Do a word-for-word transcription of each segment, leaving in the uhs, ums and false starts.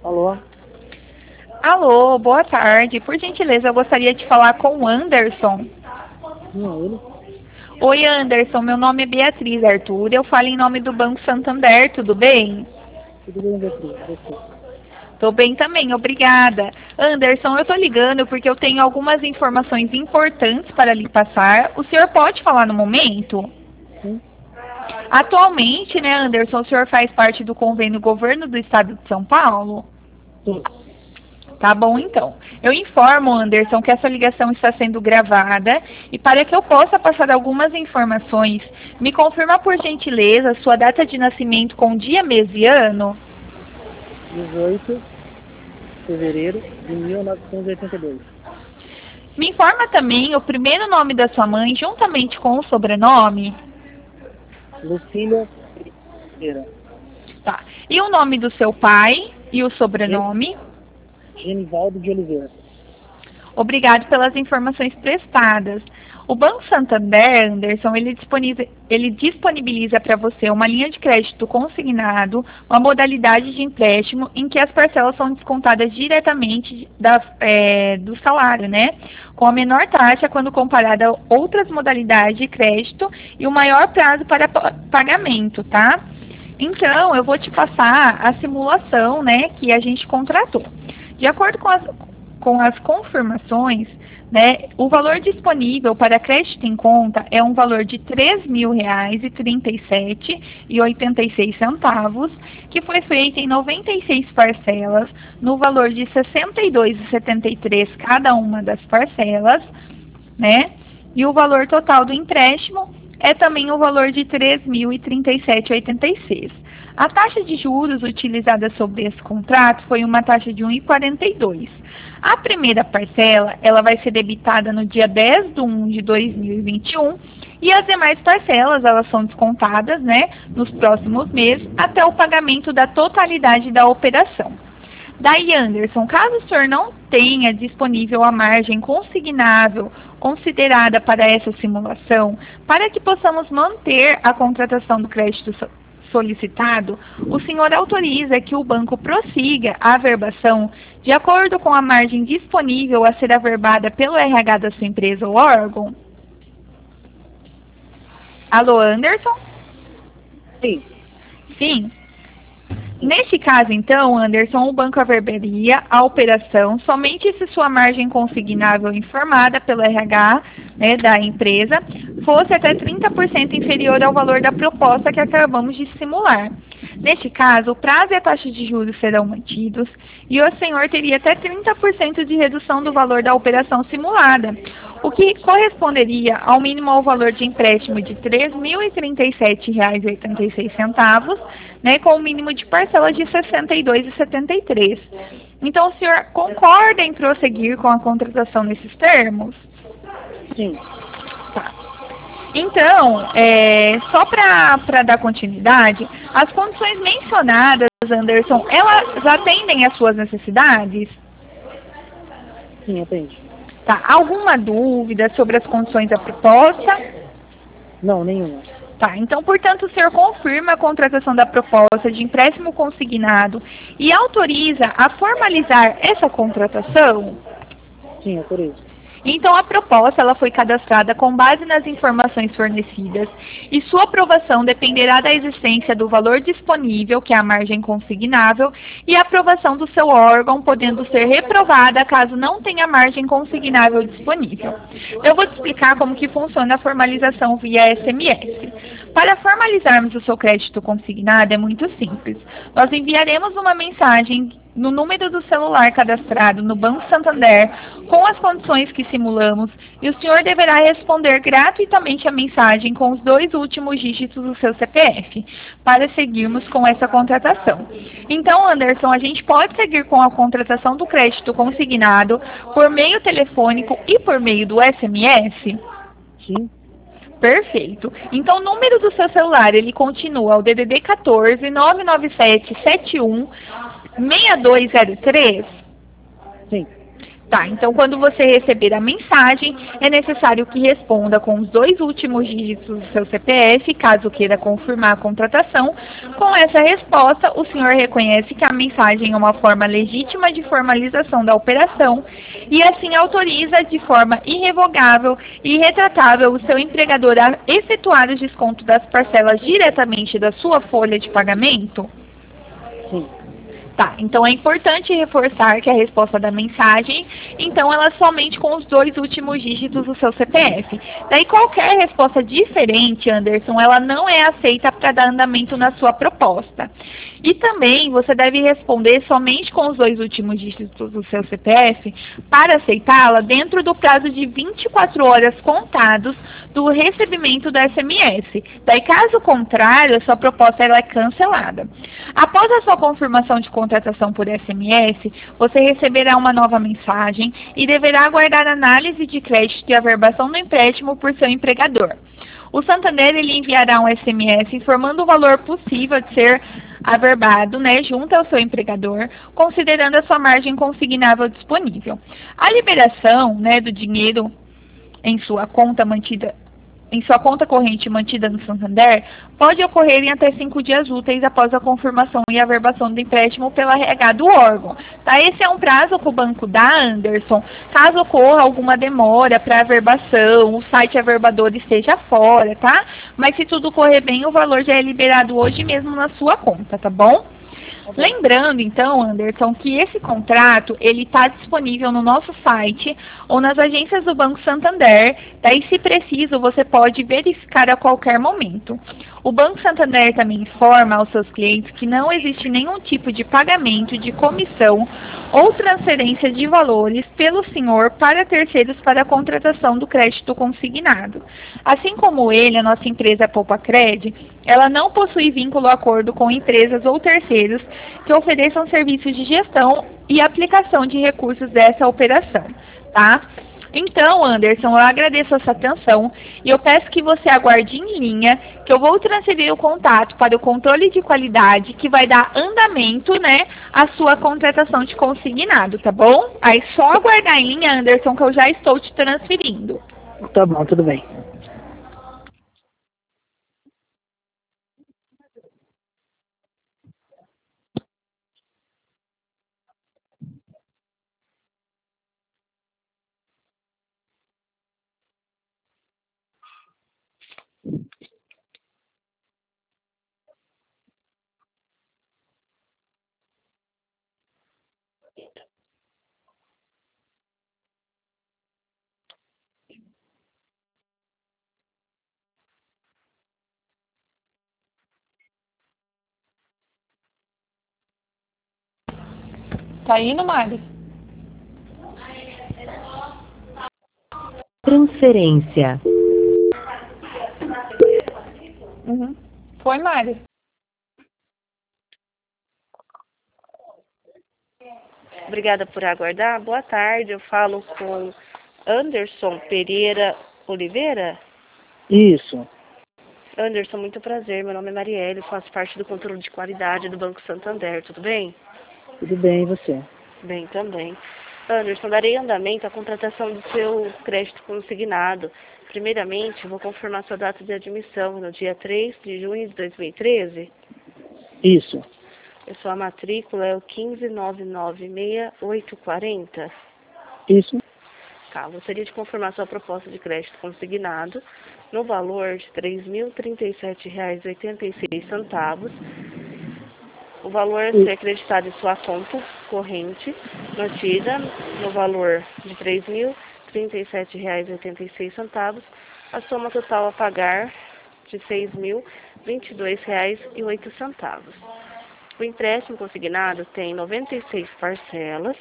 Alô? Alô, boa tarde. Por gentileza, eu gostaria de falar com o Anderson. Sim, é ele? Oi, Anderson. Meu nome é Beatriz Arthur. Eu falo em nome do Banco Santander. Tudo bem? Tudo bem, Beatriz? Você? Tô bem também, obrigada. Anderson, eu tô ligando porque eu tenho algumas informações importantes para lhe passar. O senhor pode falar no momento? Sim? Atualmente, né, Anderson, o senhor faz parte do convênio Governo do Estado de São Paulo? Sim. Tá bom, então. Eu informo, Anderson, que essa ligação está sendo gravada e para que eu possa passar algumas informações, me confirma por gentileza sua data de nascimento com dia, mês e ano? dezoito de fevereiro de mil novecentos e oitenta e dois. Me informa também o primeiro nome da sua mãe, juntamente com o sobrenome? Lucília Pereira. Tá. E o nome do seu pai e o sobrenome? Genivaldo de Oliveira. Obrigado pelas informações prestadas. O Banco Santander, Anderson, ele disponibiliza, ele disponibiliza para você uma linha de crédito consignado, uma modalidade de empréstimo em que as parcelas são descontadas diretamente da, é, do salário, né? Com a menor taxa quando comparada a outras modalidades de crédito e o maior prazo para pagamento, tá? Então, eu vou te passar a simulação, né, que a gente contratou. De acordo com as, com as confirmações, né, o valor disponível para crédito em conta é um valor de três mil reais e trinta e sete reais e oitenta e seis centavos, que foi feito em noventa e seis parcelas, no valor de sessenta e dois reais e setenta e três centavos cada uma das parcelas, né? E o valor total do empréstimo é também o valor de três mil e trinta e sete reais e oitenta e seis centavos. A taxa de juros utilizada sobre esse contrato foi uma taxa de um vírgula quarenta e dois. A primeira parcela, ela vai ser debitada no dia dez de um de dois mil e vinte e um e as demais parcelas, elas são descontadas, né, nos próximos meses até o pagamento da totalidade da operação. Daí, Anderson, caso o senhor não tenha disponível a margem consignável considerada para essa simulação, para que possamos manter a contratação do crédito solicitado, o senhor autoriza que o banco prossiga a averbação de acordo com a margem disponível a ser averbada pelo R H da sua empresa ou órgão? Alô, Anderson? Sim. Sim. Neste caso, então, Anderson, o banco averbaria a operação somente se sua margem consignável informada pelo R H, né, da empresa fosse até trinta por cento inferior ao valor da proposta que acabamos de simular. Neste caso, o prazo e a taxa de juros serão mantidos e o senhor teria até trinta por cento de redução do valor da operação simulada, o que corresponderia ao mínimo ao valor de empréstimo de três mil e trinta e sete reais e oitenta e seis centavos, né, com o mínimo de parcelas de sessenta e dois reais e setenta e três centavos. Então, o senhor concorda em prosseguir com a contratação nesses termos? Sim. Tá. Então, é, só para dar continuidade, as condições mencionadas, Anderson, elas atendem às suas necessidades? Sim, atende. Tá. Alguma dúvida sobre as condições da proposta? Não, nenhuma. Tá. Então, portanto, o senhor confirma a contratação da proposta de empréstimo consignado e autoriza a formalizar essa contratação? Sim, autorizo. Então, a proposta ela foi cadastrada com base nas informações fornecidas e sua aprovação dependerá da existência do valor disponível, que é a margem consignável, e a aprovação do seu órgão, podendo ser reprovada caso não tenha margem consignável disponível. Eu vou te explicar como que funciona a formalização via S M S. Para formalizarmos o seu crédito consignado é muito simples. Nós enviaremos uma mensagem no número do celular cadastrado no Banco Santander com as condições que simulamos e o senhor deverá responder gratuitamente a mensagem com os dois últimos dígitos do seu C P F para seguirmos com essa contratação. Então, Anderson, a gente pode seguir com a contratação do crédito consignado por meio telefônico e por meio do S M S? Sim. Perfeito. Então, o número do seu celular, ele continua o D D D quatorze, nove nove sete, sete um, seis dois zero três? Sim. Tá, então quando você receber a mensagem, é necessário que responda com os dois últimos dígitos do seu C P F, caso queira confirmar a contratação. Com essa resposta, o senhor reconhece que a mensagem é uma forma legítima de formalização da operação e assim autoriza de forma irrevogável e irretratável o seu empregador a efetuar o desconto das parcelas diretamente da sua folha de pagamento? Sim. Tá, então é importante reforçar que a resposta da mensagem, então ela é somente com os dois últimos dígitos do seu C P F. Daí qualquer resposta diferente, Anderson, ela não é aceita para dar andamento na sua proposta. E também você deve responder somente com os dois últimos dígitos do seu C P F para aceitá-la dentro do prazo de vinte e quatro horas contados do recebimento da S M S. Daí, caso contrário, a sua proposta ela é cancelada. Após a sua confirmação de contratação por S M S, você receberá uma nova mensagem e deverá aguardar análise de crédito e averbação do empréstimo por seu empregador. O Santander ele enviará um S M S informando o valor possível de ser averbado, né, junto ao seu empregador, considerando a sua margem consignável disponível. A liberação, né, do dinheiro em sua conta mantida em sua conta corrente mantida no Santander pode ocorrer em até cinco dias úteis após a confirmação e averbação do empréstimo pela R H do órgão. Tá? Esse é um prazo que o banco dá, Anderson, caso ocorra alguma demora para averbação, o site averbador esteja fora, tá? Mas se tudo correr bem, o valor já é liberado hoje mesmo na sua conta, tá bom? Lembrando, então, Anderson, que esse contrato ele está disponível no nosso site ou nas agências do Banco Santander. Daí, se preciso, você pode verificar a qualquer momento. O Banco Santander também informa aos seus clientes que não existe nenhum tipo de pagamento de comissão ou transferência de valores pelo senhor para terceiros para a contratação do crédito consignado. Assim como ele, a nossa empresa Poupa Cred, ela não possui vínculo ou acordo com empresas ou terceiros que ofereçam serviços de gestão e aplicação de recursos dessa operação, tá? Então, Anderson, eu agradeço a sua atenção e eu peço que você aguarde em linha, que eu vou transferir o contato para o controle de qualidade, que vai dar andamento, né, à sua contratação de consignado, tá bom? Aí só aguardar em linha, Anderson, que eu já estou te transferindo. Tá bom, tudo bem. Tá indo, Mari? Transferência. Uhum. Foi, Mari? Obrigada por aguardar. Boa tarde, eu falo com Anderson Pereira Oliveira. Isso. Anderson, muito prazer. Meu nome é Marielle, faço parte do controle de qualidade do Banco Santander. Tudo bem? Tudo bem, e você? Bem também. Anderson, darei andamento à contratação do seu crédito consignado. Primeiramente, vou confirmar sua data de admissão no dia três de junho de dois mil e treze. Isso. A sua matrícula é o quinze nove nove seis oito quatro zero. Isso. Tá, gostaria de confirmar sua proposta de crédito consignado no valor de três mil e trinta e sete reais e oitenta e seis centavos. O valor a ser acreditado em sua conta corrente, mantida no valor de três mil e trinta e sete reais e oitenta e seis centavos. A soma total a pagar de seis mil e vinte e dois reais e oito centavos. O empréstimo consignado tem noventa e seis parcelas,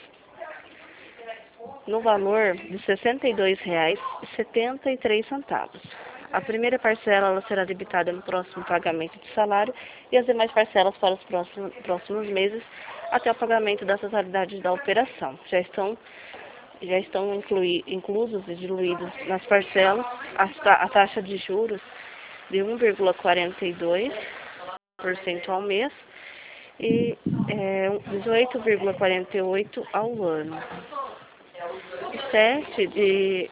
no valor de sessenta e dois reais e setenta e três centavos. A primeira parcela ela será debitada no próximo pagamento de salário e as demais parcelas para os próximos, próximos meses até o pagamento da totalidade da operação. Já estão, já estão inclui, inclusos e diluídos nas parcelas a, a taxa de juros de um vírgula quarenta e dois por cento ao mês e é, dezoito vírgula quarenta e oito por cento ao ano. sete de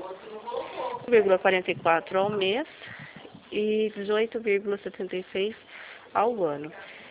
um vírgula quarenta e quatro ao mês e dezoito vírgula setenta e seis ao ano.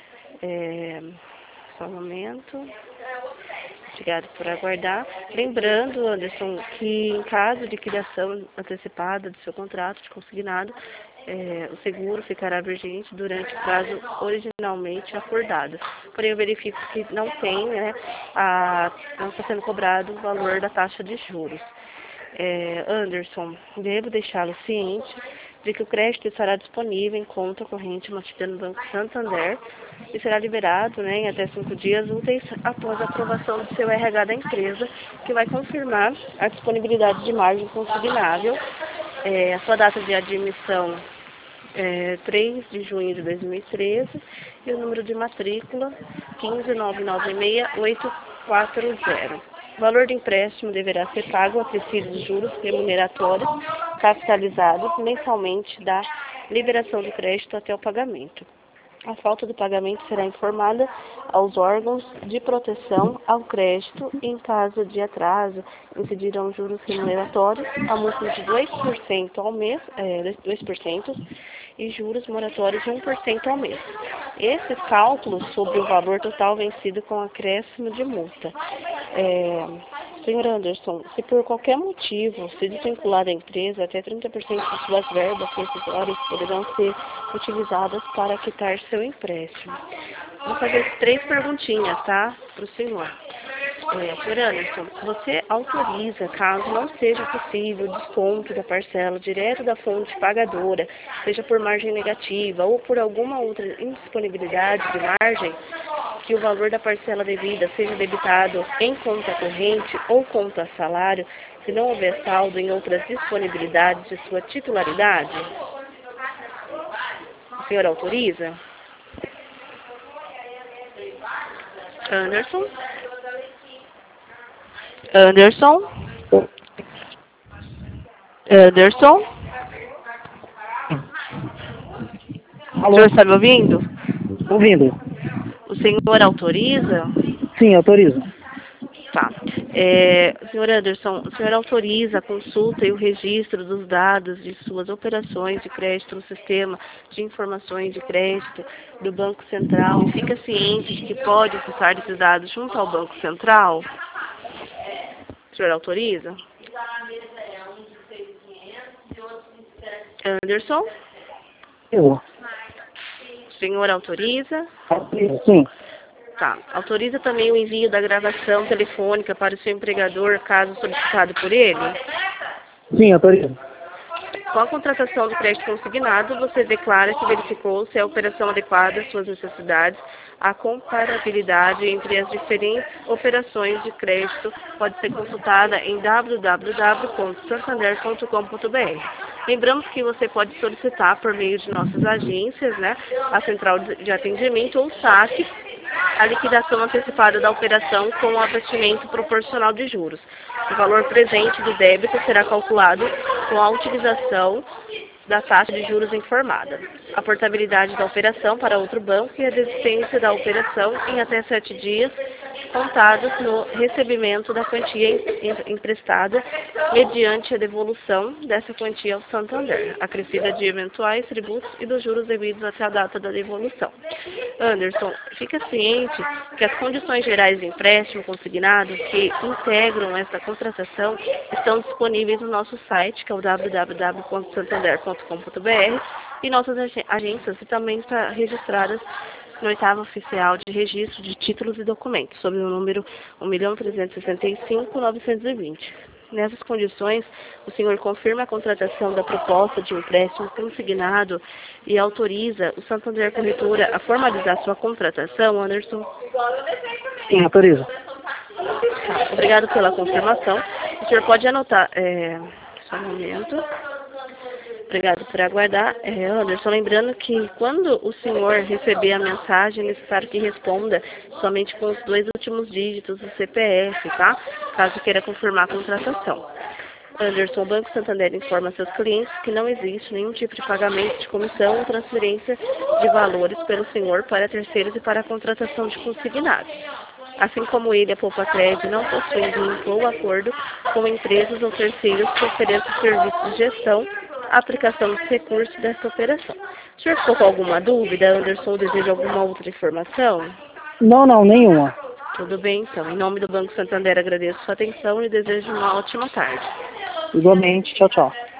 É, só um momento. Obrigado por aguardar. Lembrando, Anderson, que em caso de liquidação antecipada do seu contrato de consignado, é, o seguro ficará vigente durante o prazo originalmente acordado. Porém, eu verifico que não tem, né, a, não está sendo cobrado o valor da taxa de juros. É, Anderson, devo deixá-lo ciente de que o crédito estará disponível em conta corrente mantida no Banco Santander e será liberado, né, em até cinco dias úteis após a aprovação do seu R H da empresa, que vai confirmar a disponibilidade de margem consignável. É, a sua data de admissão é três de junho de dois mil e treze e o número de matrícula quinze nove nove seis oito quatro zero. O valor do empréstimo deverá ser pago a acrescido de juros remuneratórios capitalizados mensalmente da liberação do crédito até o pagamento. A falta do pagamento será informada aos órgãos de proteção ao crédito e, em caso de atraso, incidirão juros remuneratórios a multa de dois por cento ao mês, é, dois por cento e juros moratórios de um por cento ao mês. Esses cálculos sobre o valor total vencido com acréscimo de multa. É, senhor Anderson, se por qualquer motivo se desvincular da empresa, até trinta por cento de suas verbas rescisórias poderão ser utilizadas para quitar seu empréstimo. Vou fazer três perguntinhas, tá, para o senhor. É, senhor Anderson, você autoriza, caso não seja possível, o desconto da parcela direto da fonte pagadora, seja por margem negativa ou por alguma outra indisponibilidade de margem, que o valor da parcela devida seja debitado em conta corrente ou conta salário, se não houver saldo em outras disponibilidades de sua titularidade? O senhor autoriza? Anderson? Anderson? Anderson? O senhor está me ouvindo? Ouvindo? O senhor autoriza? Sim, autorizo. Tá. É, senhor Anderson, o senhor autoriza a consulta e o registro dos dados de suas operações de crédito no sistema de informações de crédito do Banco Central e fica ciente de que pode acessar esses dados junto ao Banco Central? O senhor autoriza? Anderson? Eu. O senhor autoriza? Sim. Tá. Autoriza também o envio da gravação telefônica para o seu empregador, caso solicitado por ele? Sim, autorizo. Com a contratação do crédito consignado, você declara que verificou se a operação adequada às suas necessidades. A comparabilidade entre as diferentes operações de crédito pode ser consultada em w w w ponto santander ponto com ponto b r. Lembramos que você pode solicitar por meio de nossas agências, né, a central de atendimento ou saque, a liquidação antecipada da operação com o abatimento proporcional de juros. O valor presente do débito será calculado com a utilização da taxa de juros informada, a portabilidade da operação para outro banco e a desistência da operação em até sete dias contados no recebimento da quantia emprestada mediante a devolução dessa quantia ao Santander, acrescida de eventuais tributos e dos juros devidos até a data da devolução. Anderson, fica ciente que as condições gerais de empréstimo consignado que integram esta contratação estão disponíveis no nosso site, que é o w w w ponto santander ponto com ponto b r, e nossas agências e também estão registradas no oitavo oficial de registro de títulos e documentos, sob o número um milhão trezentos e sessenta e cinco mil novecentos e vinte. Nessas condições, o senhor confirma a contratação da proposta de um empréstimo consignado e autoriza o Santander Corretora a formalizar sua contratação, Anderson? Sim, autorizo. Tá, obrigado pela confirmação. O senhor pode anotar, é, só um momento. Obrigado por aguardar. É, Anderson, lembrando que quando o senhor receber a mensagem, é necessário que responda somente com os dois últimos dígitos do C P F, tá? Caso queira confirmar a contratação. Anderson, o Banco Santander informa seus clientes que não existe nenhum tipo de pagamento de comissão ou transferência de valores pelo senhor para terceiros e para a contratação de consignados. Assim como ele, a Poupacred não possui vínculo ou acordo com empresas ou terceiros que ofereçam serviços de gestão, aplicação dos recursos dessa operação. O senhor ficou com alguma dúvida, Anderson, ou deseja alguma outra informação? Não, não, nenhuma. Tudo bem, então. Em nome do Banco Santander, agradeço sua atenção e desejo uma ótima tarde. Igualmente. Tchau, tchau.